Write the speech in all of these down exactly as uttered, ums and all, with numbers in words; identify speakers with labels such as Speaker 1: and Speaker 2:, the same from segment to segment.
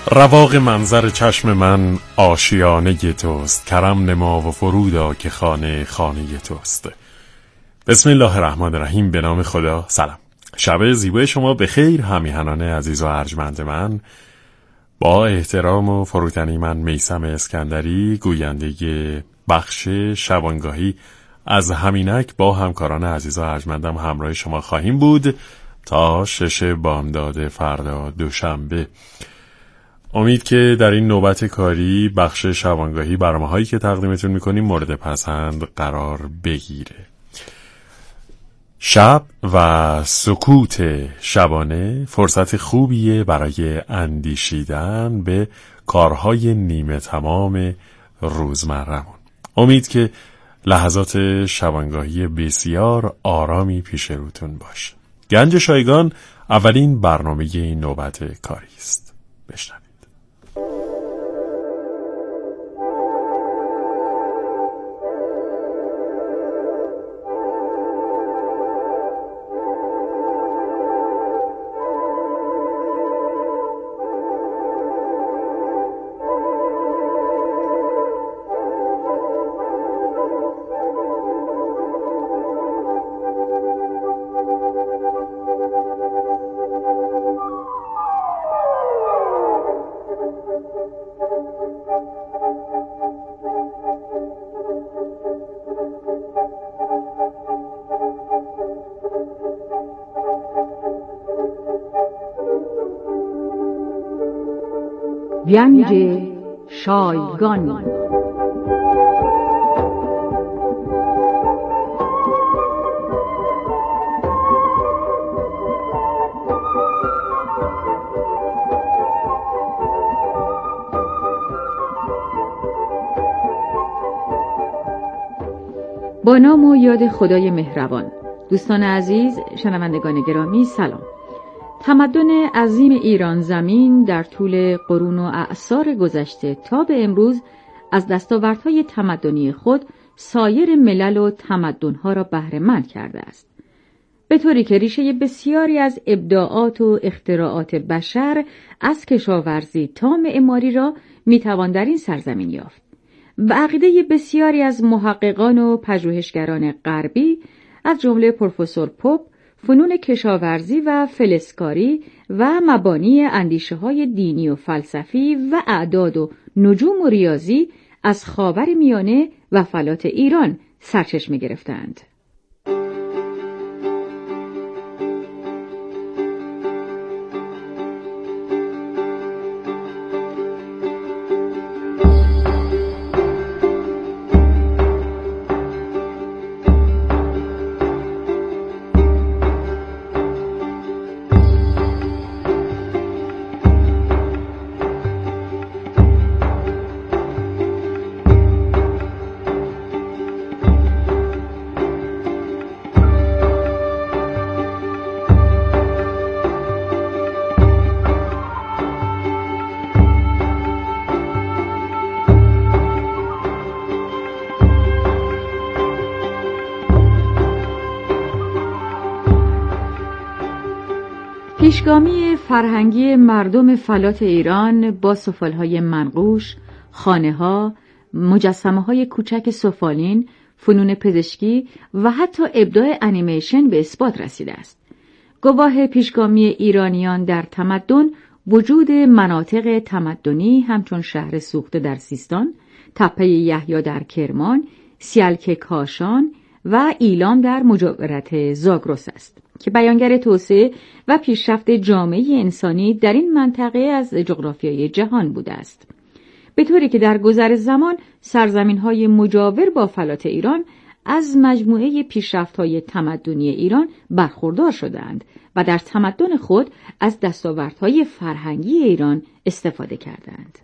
Speaker 1: رواق منظر چشم من آشیانه توست، کرم نما و فرودا که خانه خانه توست. بسم الله الرحمن الرحیم. به نام خدا. سلام. شب زیبای شما به خیر همیهنان عزیز و ارجمند من. با احترام و فروتنی من میثم اسکندری، گوینده بخش شبانگاهی از همینک با همکاران عزیز و ارجمندم همراه شما خواهیم بود تا شش بامداد فردا دوشنبه. امید که در این نوبت کاری بخش شبانگاهی برنامه‌هایی که تقدیمتون میکنیم مورد پسند قرار بگیره. شب و سکوت شبانه فرصت خوبیه برای اندیشیدن به کارهای نیمه تمام روزمره‌مون. امید که لحظات شبانگاهی بسیار آرامی پیش روتون باشه. گنج شایگان اولین برنامه این نوبت کاری است. بشنوید.
Speaker 2: گنج شایگان. با نام و یاد خدای مهربان. دوستان عزیز، شنوندگان گرامی، سلام. تمدن عظیم ایران زمین در طول قرون و اعصار گذشته تا به امروز از دستاوردهای تمدنی خود سایر ملل و تمدنها را بهره‌مند کرده است، به طوری که ریشه بسیاری از ابداعات و اختراعات بشر از کشاورزی تا معماری را میتوان در این سرزمین یافت و عقیده بسیاری از محققان و پژوهشگران غربی از جمله پروفسور پوپ فنون کشاورزی و فلزکاری و مبانی اندیشه‌های دینی و فلسفی و اعداد و نجوم و ریاضی از خاور میانه و فلات ایران سرچشمه گرفتند. پیشگامی فرهنگی مردم فلات ایران با سفالهای منقوش، خانه‌ها، مجسمه‌های کوچک سفالین، فنون پزشکی و حتی ابداع انیمیشن به اثبات رسیده است. گواه پیشگامی ایرانیان در تمدن وجود مناطق تمدنی همچون شهر سوخته در سیستان، تپه یحیی در کرمان، سیلک کاشان و ایلام در مجاورت زاگرس است که بیانگر توسعه و پیشرفت جامعه انسانی در این منطقه از جغرافیای جهان بوده است، به طوری که در گذر زمان سرزمین‌های مجاور با فلات ایران از مجموعه پیشرفت‌های تمدنی ایران برخوردار شدند و در تمدن خود از دستاوردهای فرهنگی ایران استفاده کردند.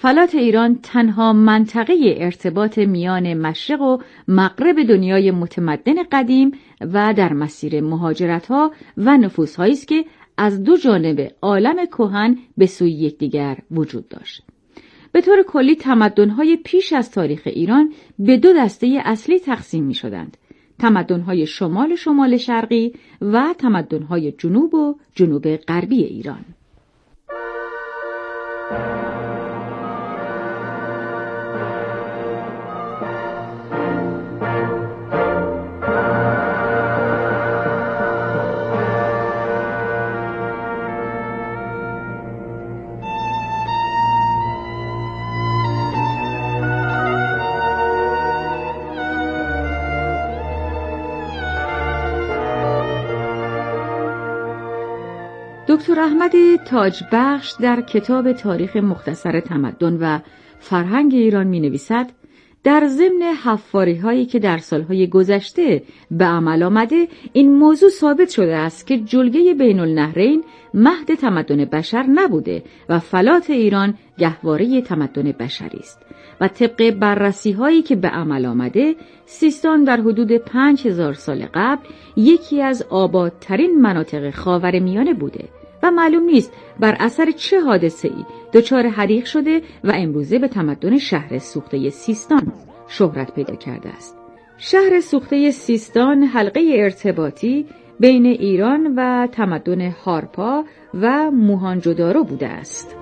Speaker 2: فلات ایران تنها منطقه ارتباط میان مشرق و مغرب دنیای متمدن قدیم و در مسیر مهاجرت‌ها و نفوذهایی است که از دو جانب عالم کهن به سوی یکدیگر وجود داشت. به طور کلی تمدن‌های پیش از تاریخ ایران به دو دسته اصلی تقسیم می‌شدند: تمدن‌های شمال شمال شرقی و تمدن‌های جنوب و جنوب غربی ایران. دکتر احمد تاجبخش در کتاب تاریخ مختصر تمدن و فرهنگ ایران می نویسد: در ضمن حفاری هایی که در سالهای گذشته به عمل آمده، این موضوع ثابت شده است که جلگه بین النهرین مهد تمدن بشر نبوده و فلات ایران گهواره تمدن بشری است و طبق بررسی هایی که به عمل آمده، سیستان در حدود پنج هزار سال قبل یکی از آبادترین مناطق خاورمیانه بوده و معلوم نیست بر اثر چه حادثه‌ای دچار حریق شده و امروزه به تمدن شهر سوخته سیستان شهرت پیدا کرده است. شهر سوخته سیستان حلقه ارتباطی بین ایران و تمدن هارپا و موهانجودارو بوده است.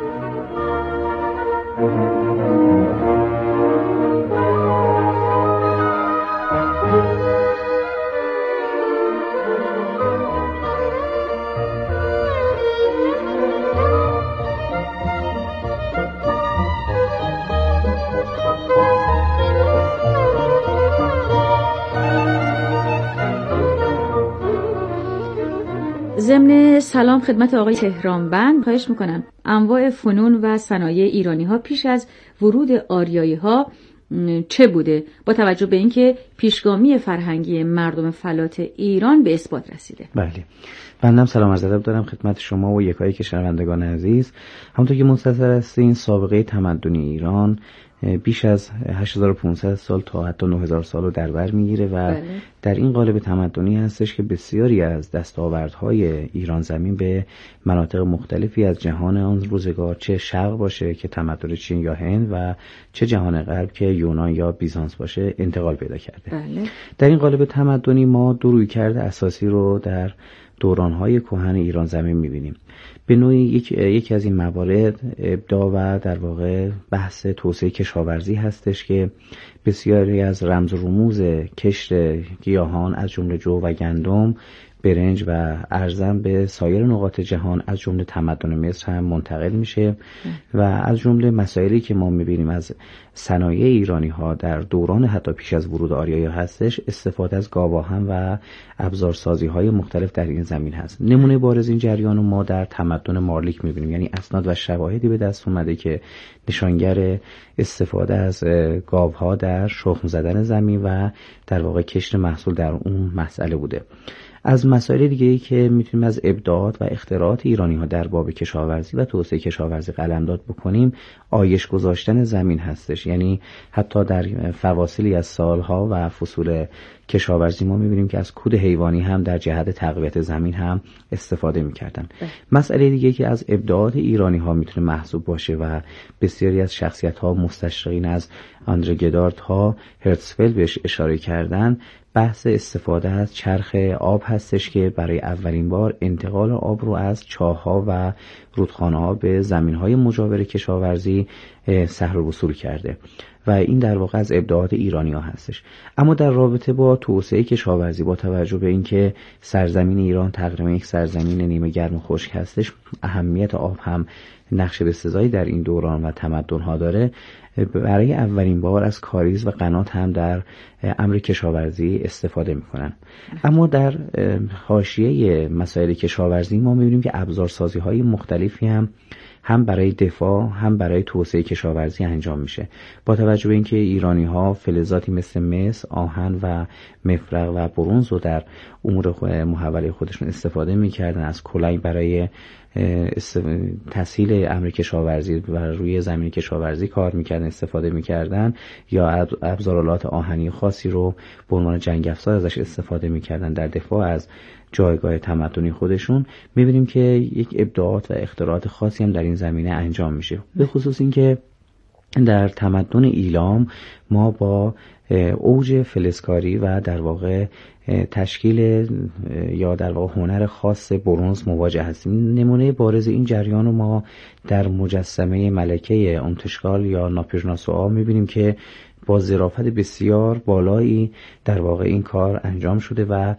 Speaker 2: ضمن سلام خدمت آقای تهرانبند، خواهش میکنم انواع فنون و صنایع ایرانی ها پیش از ورود آریایی ها چه بوده، با توجه به اینکه پیشگامی فرهنگی مردم فلات ایران به اثبات رسیده.
Speaker 3: بله، بنده سلام عرض ادب دارم خدمت شما و یکایی که شنوندگان عزیز. همونطور که مستظر هستین، سابقه تمدنی ایران بیش از هشت هزار و پانصد سال تا حتی نه هزار سال رو در بر میگیره و بله. در این قالب تمدنی هستش که بسیاری از دستاوردهای ایران زمین به مناطق مختلفی از جهان آن روزگار، چه شرق باشه که تمدن چین یا هند و چه جهان غرب که یونان یا بیزانس باشه، انتقال پیدا کرده. بله. در این قالب تمدنی ما دو رویکرد اساسی رو در دورانهای کهن ایران زمین میبینیم. به نوعی یک، یکی از این موارد ابداع و در واقع بحث توسعه کشاورزی هستش که بسیاری از رمز و رموز کشت گیاهان از جمله جو و گندم، برنج و ارزن به سایر نقاط جهان از جمله تمدن مصر هم منتقل میشه و از جمله مسائلی که ما میبینیم از صنایع ایرانی ها در دوران حتی پیش از ورود آریایی هستش، استفاده از گاوآهن و ابزارسازی های مختلف در این زمین هست. نمونه بارز این جریان رو ما در تمدن مارلیک میبینیم، یعنی اسناد و شواهدی به دست اومده که نشانگر استفاده از گاوها در شخم زدن زمین و در واقع کشت محصول در اون مسئله بوده. از مسائل دیگه‌ای که میتونیم از ابداعات و اختراعات ایرانی ها در باب کشاورزی و توسعه کشاورزی قلمداد بکنیم، آیش گذاشتن زمین هستش. یعنی حتی در فواصلی از سالها و فصول کشاورزی ما میبینیم که از کود حیوانی هم در جهت تقویت زمین هم استفاده میکردن. مسئله دیگه که از ابداعات ایرانی ها میتونه محسوب باشه و بسیاری از شخصیت ها مستشرقین از آندره گدارد ها هرتزفلد بهش اشاره کردن، بحث استفاده از چرخ آب هستش که برای اولین بار انتقال آب رو از چاه‌ها و رودخانه‌ها به زمین‌های مجاور کشاورزی سهل الوصول کرده و این در واقع از ابداعات ایرانی‌ها هستش. اما در رابطه با توسعه کشاورزی، با توجه به اینکه سرزمین ایران تقریبا یک سرزمین نیمه گرم و خشک هستش، اهمیت آب هم نقش بسزایی در این دوران و تمدن‌ها داره، برای اولین بار از کاریز و قنات هم در امر کشاورزی استفاده میکنن. اما در حاشیه مسائل کشاورزی ما میبینیم که ابزارسازی‌های مختلفی هم هم برای دفاع هم برای توسعه کشاورزی انجام میشه. با توجه به اینکه ایرانی‌ها فلزاتی مثل مس، آهن و مفرق و برنز رو در امور محوله خودشون استفاده میکردن، از کلنگ برای تسهیل امر کشاورزی و روی زمین کشاورزی کار میکردن، استفاده میکردن، یا ابزارالات آهنی خاصی رو به عنوان جنگ افزار ازش استفاده میکردن در دفاع از جایگاه تمدنی خودشون، میبینیم که یک ابداعات و اختراعات خاصی هم در این زمینه انجام میشه. به خصوص این که در تمدن ایلام ما با اوج فلزکاری و در واقع تشکیل یا در واقع هنر خاص برنز مواجه هستیم. نمونه بارز این جریان رو ما در مجسمه ملکه اونتشکال یا ناپرناسوآ میبینیم که با ظرافت بسیار بالایی در واقع این کار انجام شده و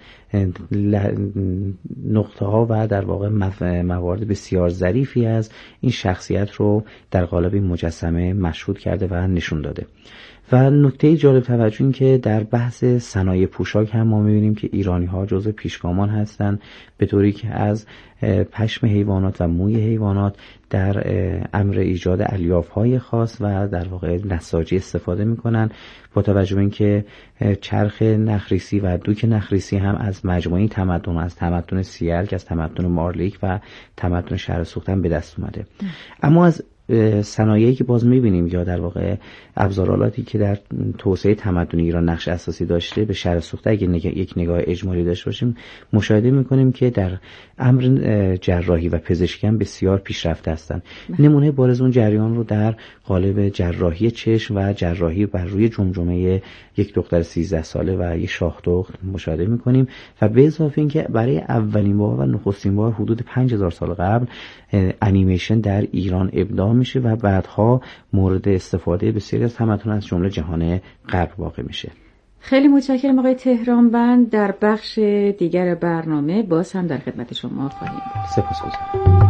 Speaker 3: نقطه ها و در واقع موارد بسیار ظریفی از این شخصیت رو در قالب این مجسمه مشهود کرده و نشون داده. و نکته جالب توجه این که در بحث صنایع پوشاک هم ما می‌بینیم که ایرانی‌ها جزو پیشگامان هستند، به طوری که از پشم حیوانات و موی حیوانات در امر ایجاد الیاف‌های خاص و در واقع نساجی استفاده می‌کنن. با توجه به اینکه چرخ نخریسی و دوک نخریسی هم از مجموعه تمدن، از تمدن سیلک، از تمدن مارلیک و تمدن شهرسوختن به دست اومده. اما از صنایعی که باز میبینیم یا در واقع ابزارالاتی که در توسعه تمدن ایران نقش اساسی داشته، به شرح سوخته اگه نگاه یک نگاه اجمالی داشته باشیم مشاهده میکنیم که در امر جراحی و پزشکی هم بسیار پیشرفته هستند. نمونه بارز اون جریان رو در قالب جراحی چشم و جراحی بر روی جمجمه یک دختر سیزده ساله و یک شاهدخت مشاهده میکنیم و به اضافه اینکه برای اولین بار و نخستین بار حدود پنج هزار سال قبل انیمیشن در ایران ابداع میشه و بعدها مورد استفاده بسیاری از تمدن از جمله جهان غرب واقع میشه.
Speaker 2: خیلی متشکرم آقای تهرانبند. در بخش دیگر برنامه باز هم در خدمت شما خواهیم بود.
Speaker 3: سپاسگزارم.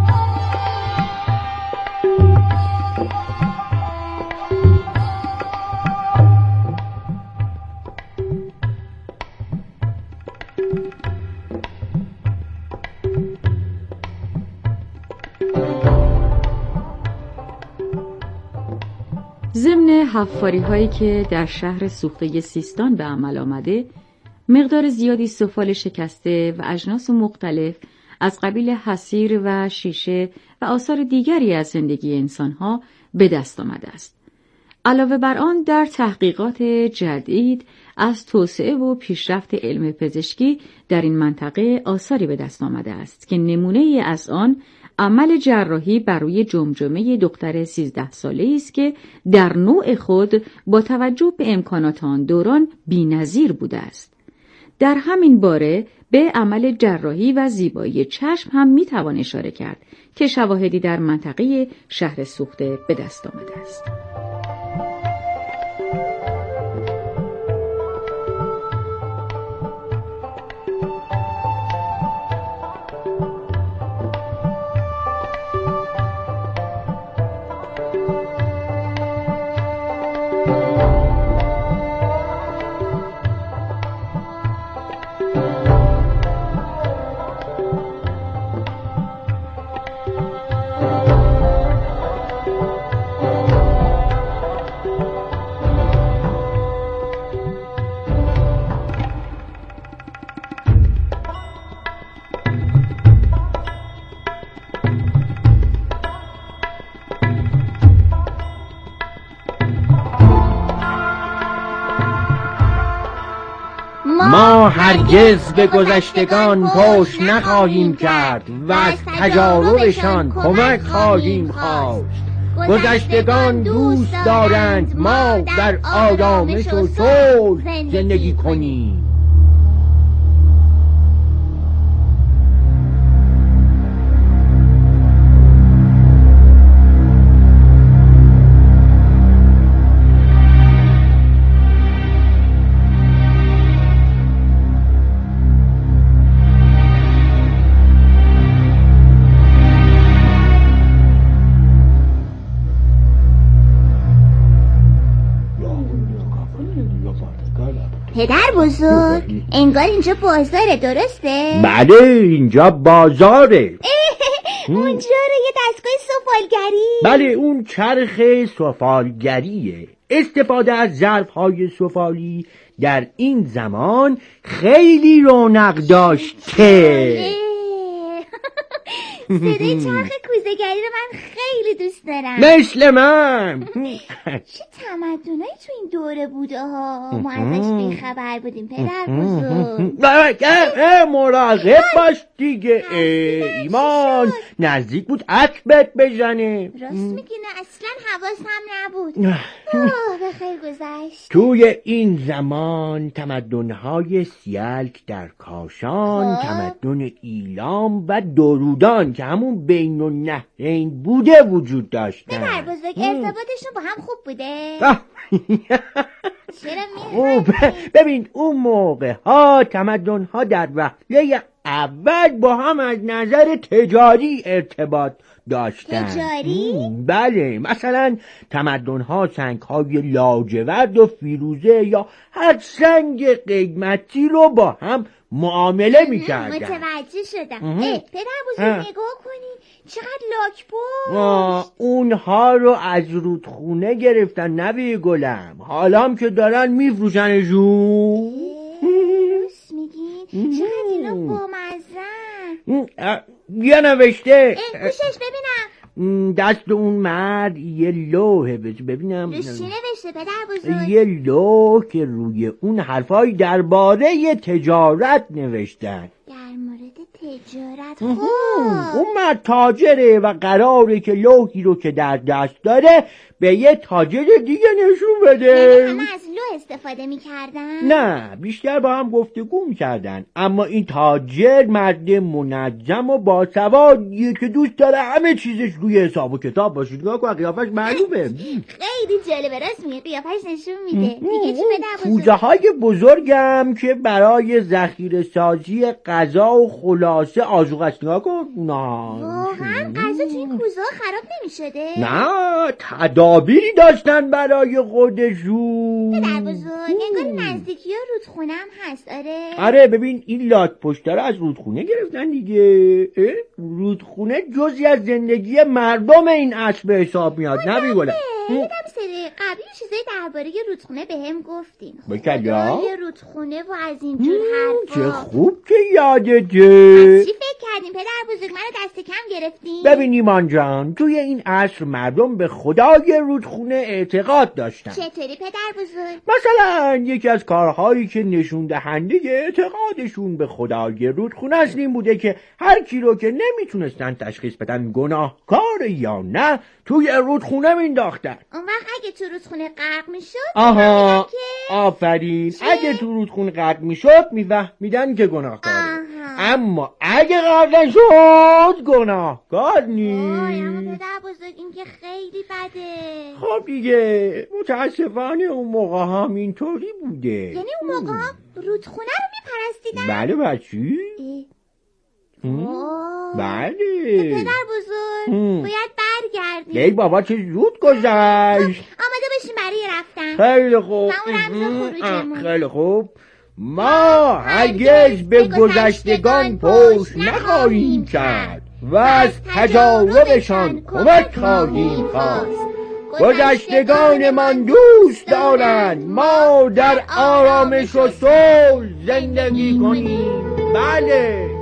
Speaker 2: ضمن حفاری هایی که در شهر سوخته سیستان به عمل آمده، مقدار زیادی سفال شکسته و اجناس مختلف از قبیل حصیر و شیشه و آثار دیگری از زندگی انسانها به دست آمده است. علاوه بر آن در تحقیقات جدید از توسعه و پیشرفت علم پزشکی در این منطقه آثاری به دست آمده است که نمونه ای از آن عمل جراحی بر روی جمجمه دختر سیزده ساله‌ای است که در نوع خود با توجه به امکانات آن دوران بی‌نظیر بوده است. در همین باره به عمل جراحی و زیبایی چشم هم میتوان اشاره کرد که شواهدی در منطقه شهر سوخته به دست آمده است.
Speaker 4: ما هرگز به گذشتگان پشت نخواهیم کرد و از تجاربشان کمک خواهیم خواست. گذشتگان دوست دارند ما در آرامش و صلح زندگی کنیم.
Speaker 5: پدر بزرگ، انگار اینجا بازاره، درسته؟
Speaker 4: بله اینجا بازاره.
Speaker 5: اونجا رو یه دستگاه سفالگری؟
Speaker 4: بله اون چرخ سفالگریه. استفاده از ظرف‌های سفالی در این زمان خیلی رونق داشته.
Speaker 5: صدای چرخ کوزه‌گری رو من خیلی دوست دارم.
Speaker 4: مثل من.
Speaker 5: چه تمدنایی تو این دوره بوده ها، ما ازش بیخبر بودیم پدر بزرگ.
Speaker 4: مراقب باش دیگه ایمان، نزدیک بود عقبت بزنه.
Speaker 5: راست میگی، نه اصلا حواسم نبود. آه به خیر گذشت.
Speaker 4: توی این زمان تمدن‌های سیلک در کاشان، تمدن ایلام و درودان که همون بین النهرین بوده وجود داشتن.
Speaker 5: پدر بزرگ ارتباطشون با هم خوب بوده؟ چرا
Speaker 4: خوبه. ببین اون موقع ها تمدن ها در وهله اول با هم از نظر تجاری ارتباط داشتن.
Speaker 5: تجاری؟
Speaker 4: بله، مثلا تمدن ها سنگ های لاجورد و فیروزه یا هر سنگ قیمتی رو با هم معامله میکردن.
Speaker 5: متوجه شدم. اه پدر بزرگ نگاه کنی چقدر لاک پشت.
Speaker 4: اونها رو از رودخونه گرفتن نبی گلم، حالا که دارن میفروشنشون.
Speaker 5: درست میگی، چقدر اینا بامزن.
Speaker 4: یه نوشته
Speaker 5: گوشش ببینم.
Speaker 4: دست اون مرد یه لوحه، ببینم
Speaker 5: روش چی نوشته پدر بزرگ؟
Speaker 4: یه لوح که روی اون حرفای درباره تجارت نوشتن.
Speaker 5: در مورد تجارت؟ خوب
Speaker 4: اون مرد تاجره و قراره که لوحی رو که در دست داره به یه تاجر دیگه نشون بده.
Speaker 5: یعنی همه از لوح استفاده میکردن؟
Speaker 4: نه، بیشتر با هم گفتگو میکردن، اما این تاجر مرد منظم و باسوادیه که دوست داره همه چیزش روی حساب و کتاب باشه. نگاه کن قیافش معلومه.
Speaker 5: خیلی جالبه، راست میگه، قیافش نشون میده. دیگه چی پدر بزرگ؟
Speaker 4: کوزه های بزرگم که برای ذخیره سازی غذا و خلاصه آذوقه است. نگاه کن. نه
Speaker 5: واقعا غذا توی این کوزه خراب نمیشده؟
Speaker 4: نه، تدابیری داشتن برای خودشون.
Speaker 5: پدر بزرگ انگار نزدیکی ها رودخونه هم هست. آره
Speaker 4: آره، ببین این لاک پشتا رو از رودخونه گرفتن دیگه. رودخونه جزئی از زندگی مردم این عصر به حساب میاد. نبی گلم
Speaker 5: دیدم سری قبلی چیزایی درباره رودخونه بهم گفتین.
Speaker 4: بکلا
Speaker 5: خدای رودخونه و از اینجور حرفا.
Speaker 4: چه خوب که یادته.
Speaker 5: چی فکر کردین پدر بزرگ؟ منو دست کم گرفتین؟
Speaker 4: ببین ایمان جان، توی این عصر مردم به خدای رودخونه اعتقاد داشتن.
Speaker 5: چطوری پدر بزرگ؟
Speaker 4: مثلا یکی از کارهایی که نشون دهنده اعتقادشون به خدای رودخونه است این بوده که هر کی رو که نمیتونستن تشخیص بدن گناهکار یا نه توی رودخونه مینداختن.
Speaker 5: اون وقت اگه تو رودخونه غرق میشد،
Speaker 4: آها
Speaker 5: که...
Speaker 4: آفرین، اگه تو رودخونه غرق میشد میفهمیدن که گناهکاره. اما اگه غرق شد گناهکار نیست.
Speaker 5: وای اما پدر بزرگ این که خیلی بده.
Speaker 4: خب دیگه متاسفانه اون موقع هم اینطوری بوده.
Speaker 5: یعنی اون موقع هم رودخونه رو میپرستیدن؟
Speaker 4: بله بچی. بله
Speaker 5: پدر بزرگ باید برگردیم.
Speaker 4: ای بابا چه زود گذشت.
Speaker 5: آماده بشیم برای رفتن.
Speaker 4: خیلی خوب. خیلی خوب. ما هرگز به گذشتگان پشت نخواهیم کرد و از تجاربشان کمک خواهیم خواست. گذشتگان من دوست دارند ما در آرامش و صلح زندگی کنیم. بله.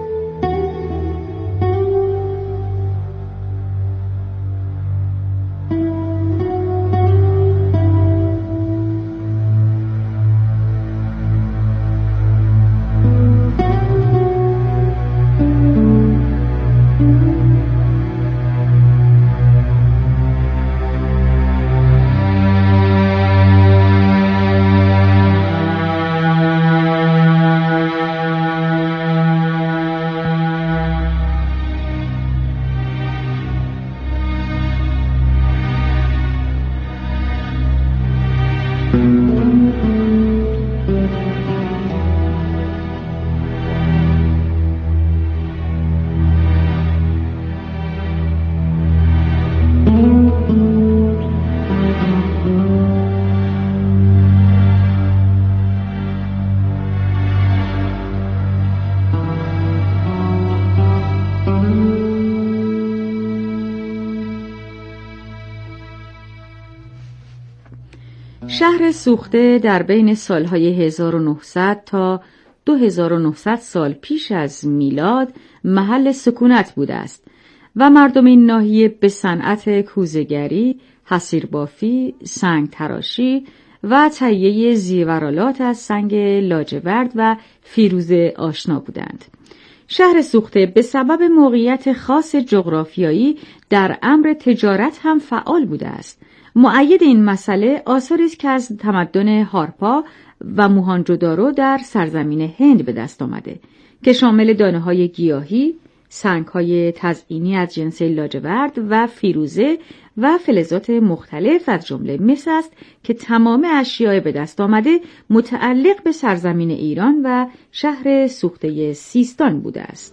Speaker 2: شهر سوخته در بین سالهای هزار و نهصد تا دو هزار و نهصد سال پیش از میلاد محل سکونت بوده است و مردم این ناحیه به صنعت کوزه‌گری، حصیربافی، سنگ تراشی و تهیه زیورآلات از سنگ لاجورد و فیروزه آشنا بودند. شهر سوخته به سبب موقعیت خاص جغرافیایی در امر تجارت هم فعال بوده است. مؤید این مسئله آثاری است که از تمدن هارپا و موهانجودارو در سرزمین هند به دست آمده که شامل دانه‌های گیاهی، سنگ‌های تزئینی از جنس لاجورد و فیروزه و فلزات مختلف از جمله مس است که تمام اشیاء به دست آمده متعلق به سرزمین ایران و شهر سوخته سیستان بوده است.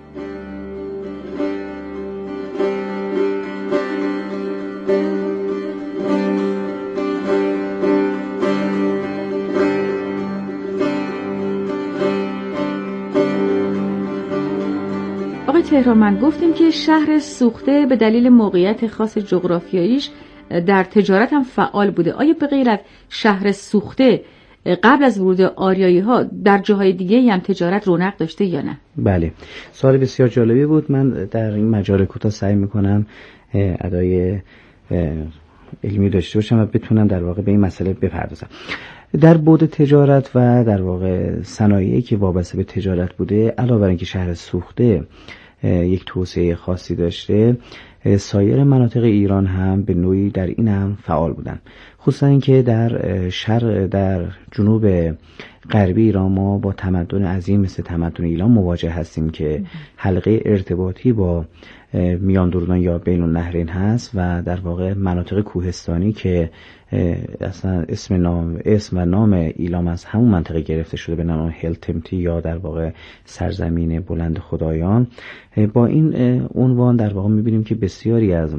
Speaker 2: آقای تهرانمند، گفتیم که شهر سوخته به دلیل موقعیت خاص جغرافیاییش در تجارت هم فعال بوده. آیا به غیر از شهر سوخته قبل از ورود آریایی ها در جاهای دیگه هم تجارت رونق داشته یا نه؟
Speaker 3: بله، سوال بسیار جالبی بود. من در این مجال کوتاه سعی میکنم ادای علمی داشته باشم و بتونم در واقع به این مسئله بپردازم. در بعد تجارت و در واقع صنایعی که وابسته به تجارت بوده، علاوه بر اینکه شهر سوخته یک توسعه خاصی داشته، سایر مناطق ایران هم به نوعی در این هم فعال بودن. خصوصا اینکه در شرق در جنوب غربی ایران ما با تمدن عظیم مثل تمدن ایلام مواجه هستیم که حلقه ارتباطی با میان درودان یا بین النهرین هست و در واقع مناطق کوهستانی که اصلا اسم نام اسم و نام ایلام از همون منطقه گرفته شده به نام هلتمتی یا در واقع سرزمین بلند خدایان. با این عنوان در واقع می‌بینیم که بسیاری از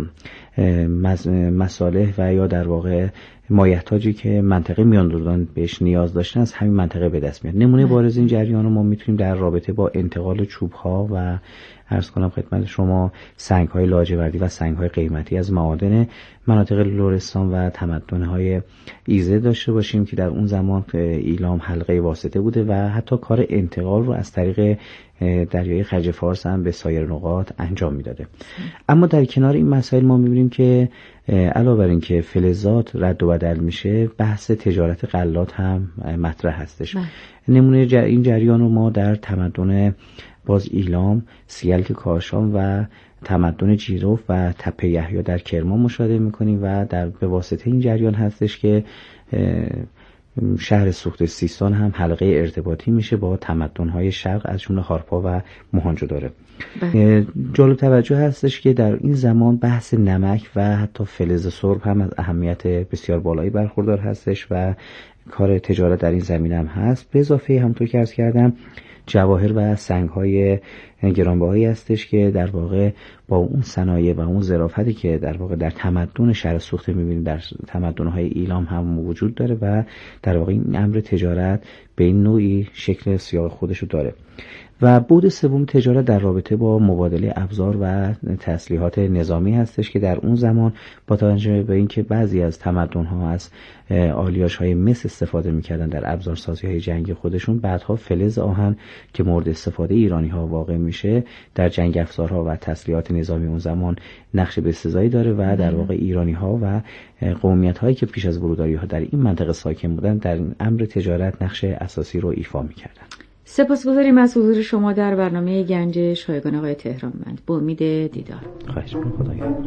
Speaker 3: مصالح و یا در واقع مایحتاجی که منطقه میان درودان بهش نیاز داشتن از همین منطقه به دست میاد. نمونه بارز این جریان رو ما میتونیم در رابطه با انتقال چوب‌ها و عرض کنم خدمت شما سنگ‌های لاجوردی و سنگ‌های قیمتی از معادن مناطق لرستان و تمدن‌های ایزه داشته باشیم که در اون زمان ایلام حلقه واسطه بوده و حتی کار انتقال رو از طریق دریای خلیج فارس هم به سایر نقاط انجام میداده. اما در کنار این مسائل ما میبینیم که علاوه بر این که فلزات رد و بدل میشه، بحث تجارت غلات هم مطرح هستش. نمونه جر... این جریان رو ما در تمدن باز ایلام، سیلک کاشان و تمدن جیروف و تپه یحیی در کرمان مشاهده میکنیم و در به واسطه این جریان هستش که شهر سوخته سیستان هم حلقه ارتباطی میشه با تمدن‌های شرق از جمله هارپا و موهانجودارو. جالب توجه هستش که در این زمان بحث نمک و حتی فلز سرب هم از اهمیت بسیار بالایی برخوردار هستش و کار تجارت در این زمینه هم هست. به اضافه همونطور که عرض کردم جواهر و سنگ‌های گرانبهایی هستش که در واقع با اون صنایع و اون ظرافتی که در واقع در تمدن شهر سوخته می‌بینیم در تمدن‌های ایلام هم وجود داره و در واقع این امر تجارت به این نوعی شکل سیاق خودشو داره. و بعد سوم تجارت در رابطه با مبادله ابزار و تسلیحات نظامی هستش که در اون زمان با توجه به اینکه بعضی از تمدن‌ها از آلیاژهای مس استفاده می‌کردن در ابزارسازی‌های جنگی خودشون، بعدها فلز آهن که مورد استفاده ایرانی‌ها واقع میشه در جنگ افزارها و تسلیحات نظامی اون زمان نقش بسزایی داره و در واقع ایرانی‌ها و قومیت‌هایی که پیش از ورود آریاها در این منطقه ساکن بودن در این امر تجارت نقش اساسی رو ایفا می‌کردن.
Speaker 2: سپاسگزاریم از حضور شما در برنامه گنج شایگان آقای تهرانمند. با امید دیدار.
Speaker 3: خواهش می‌کنم. خدا نگهدار.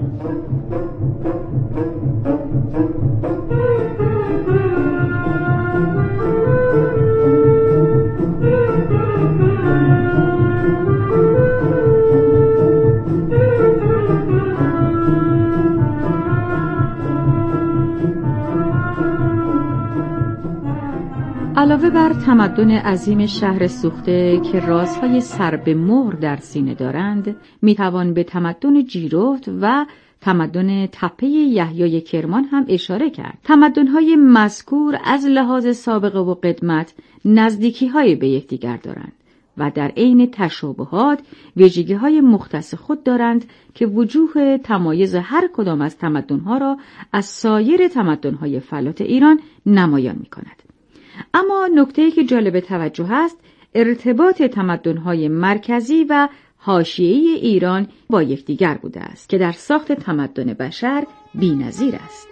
Speaker 2: علاوه بر تمدن عظیم شهر سوخته که رازهای سر به مهر در سینه دارند، میتوان به تمدن جیروفت و تمدن تپه یحیی کرمان هم اشاره کرد. تمدن‌های مذکور از لحاظ سابقه و قدمت نزدیکی‌های به یکدیگر دارند و در عین تشابهات ویژگی‌های مختص خود دارند که وجوه تمایز هر کدام از تمدن‌ها را از سایر تمدن‌های فلات ایران نمایان می‌کند. اما نکته‌ای که جالب توجه است ارتباط تمدن‌های مرکزی و حاشیه‌ای ایران با یکدیگر بوده است که در ساخت تمدن بشر بی‌نظیر است.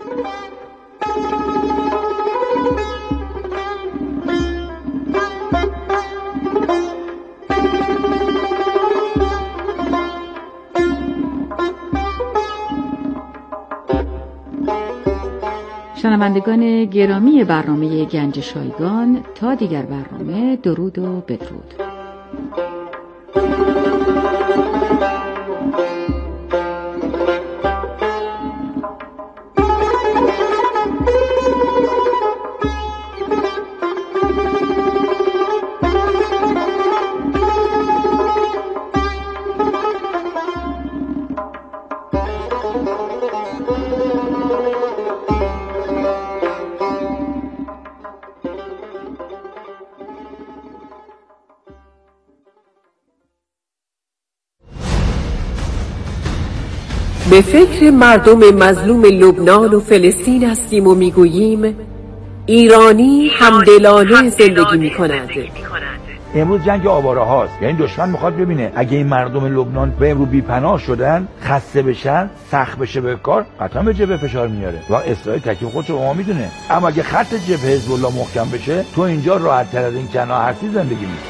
Speaker 2: شنوندگان گرامی برنامه گنج شایگان، تا دیگر برنامه، درود و بدرود.
Speaker 6: به فکر مردم مظلوم لبنان و فلسطین هستیم و میگوییم ایرانی همدلانه زندگی می‌کند.
Speaker 7: امروز جنگ آواره هاست، یعنی دشمن میخواد ببینه اگه این مردم لبنان به امروز بی‌پناه شدن، خسته بشن، سخت بشه به کار، قطعا به جبهه فشار میاره و اسرائیل تکلیف خودش رو ما میدونه. اما اگه خط جبهه حزب الله محکم بشه، تو اینجا راحت تر از این کنا هستی زندگی می‌کنی.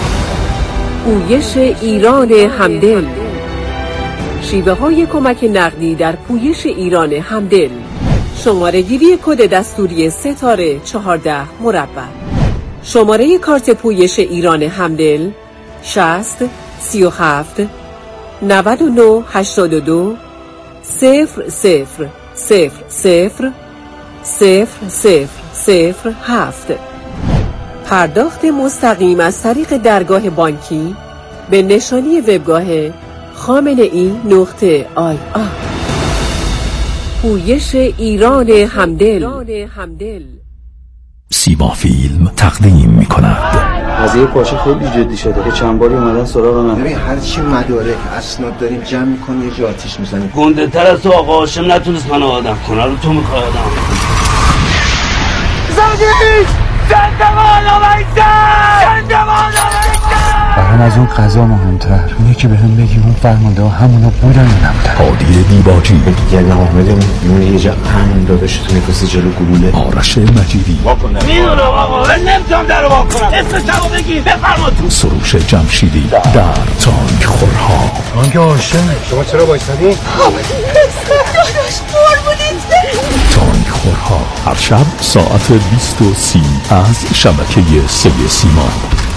Speaker 6: پویش ایران همدل، شیوه های کمک نقدی در پویش ایران همدل. شماره گیری کد دستوری ستاره چهارده مربع. شماره کارت پویش ایران همدل شصت سی و هفت نود و نه هشتاد و دو صفر صفر صفر صفر صفر صفر صفر هفت. پرداخت مستقیم از طریق درگاه بانکی به نشانی وبگاه خامنه ای نقطه آی آر. پویش ایران همدل.
Speaker 8: سیما فیلم تقدیم می کند.
Speaker 9: قضیه پاشه خیلی جدی شده که چند باری اومدن سراغ من.
Speaker 10: ببین هر چی مدارک اسناد داریم جمع می‌کنی یه جا آتیش می‌زنی.
Speaker 11: گنده تر از تو آقا هاشم نتونست منو آدم کنه، رو تو می‌خوای آدم کنی.
Speaker 12: زندگیش زندگان آمیزن زندگان آمیزن.
Speaker 13: برام از اون قضا مهمتر اونه که بهم بگی اون فرمانده ها همونا بودن یا نبودن.
Speaker 8: هادی دیباجی
Speaker 9: یعنی حامد اون یه جا امن دادش تو میفرستی جلو گلوله.
Speaker 8: آرش مجیدی
Speaker 11: میدونم آقا من نمیتونم در رو واکنم، اسمشو بگی بفرما تو.
Speaker 8: سروش جمشیدی در تانک خورها.
Speaker 9: تانک آشن شما چرا بایستادی؟
Speaker 12: حامد داداش قربونت
Speaker 8: تانک خورها هر شب ساعت بیست و سی از شبکه سه سیما.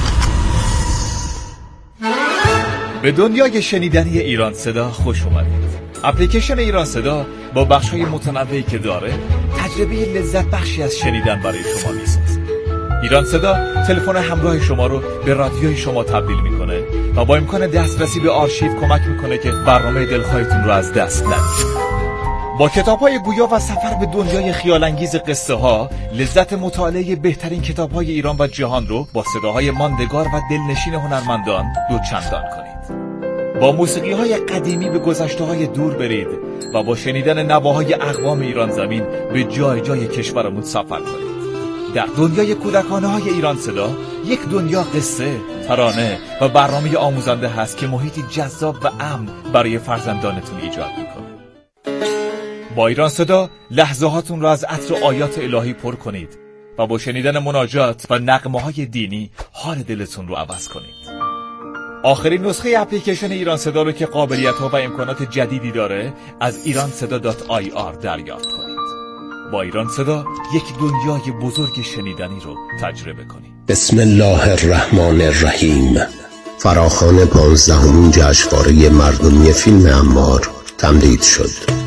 Speaker 14: به دنیای شنیدنی ایران صدا خوش اومدید. اپلیکیشن ایران صدا با بخش‌های متنوعی که داره تجربه لذت بخشی از شنیدن برای شما میسازه. ایران صدا تلفن همراه شما رو به رادیوی شما تبدیل میکنه و با امکان دسترسی به آرشیو کمک میکنه که برنامه دلخواهتون رو از دست ندید. با کتاب‌های گویا و سفر به دنیای خیال‌انگیز قصه ها، لذت مطالعه بهترین کتاب‌های ایران و جهان رو با صداهای ماندگار و دلنشین هنرمندان دوچندان کنید. با موسیقی‌های قدیمی به گذشته‌های دور برید و با شنیدن نواهای اقوام ایران زمین به جای جای کشورمون سفر کنید. در دنیای کودکانه‌های ایران صدا، یک دنیا قصه، ترانه و برنامه آموزنده هست که محیطی جذاب و امن برای فرزندانتون ایجاد می‌کنه. با ایران صدا لحظه هاتون را از عطر آیات الهی پر کنید و با شنیدن مناجات و نغمه های دینی حال دلتون رو عوض کنید. آخرین نسخه اپلیکیشن ایران صدا رو که قابلیت ها و امکانات جدیدی داره از ایران صدا دات آی آر دریافت کنید. با ایران صدا یک دنیای بزرگ شنیدنی رو تجربه کنید.
Speaker 15: بسم الله الرحمن الرحیم. فراخوان پانزدهمین جشنواره مردمی فیلم عمار تمدید شد.